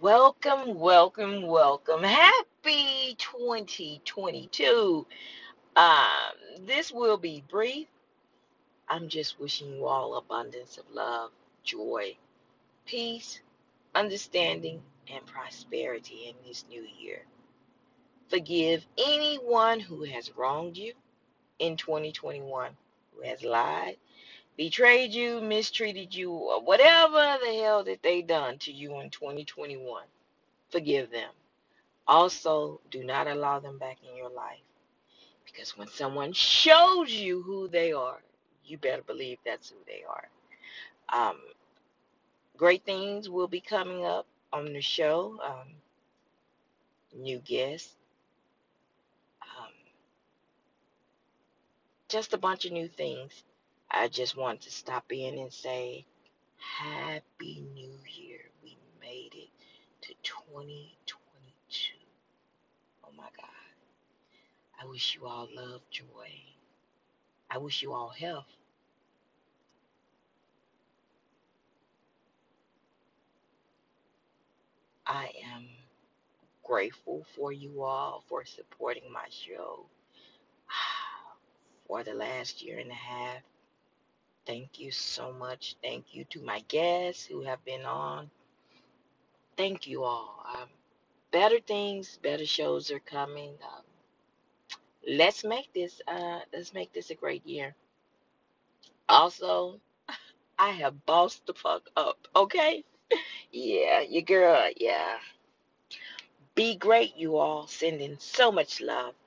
Welcome, welcome, welcome. Happy 2022. This will be brief. I'm just wishing you all abundance of love, joy, peace, understanding, and prosperity in this new year. Forgive anyone who has wronged you in 2021, who has lied, betrayed you, mistreated you, or whatever the hell that they done to you in 2021. Forgive them. Also, do not allow them back in your life because when someone shows you who they are, you better believe that's who they are. Um, Great things will be coming up on the show. New guests, um, just a bunch of new things. I just want to stop in and say, Happy New Year. We made it to 2022. Oh my God. I wish you all love, joy. I wish you all health. I am grateful for you all for supporting my show for the last year and a half. Thank you so much. Thank you to my guests who have been on. Thank you all. Better things, better shows are coming. Let's make this a great year. Also, I have bossed the fuck up. Okay? Yeah, your girl. Yeah. Be great, you all. Sending so much love.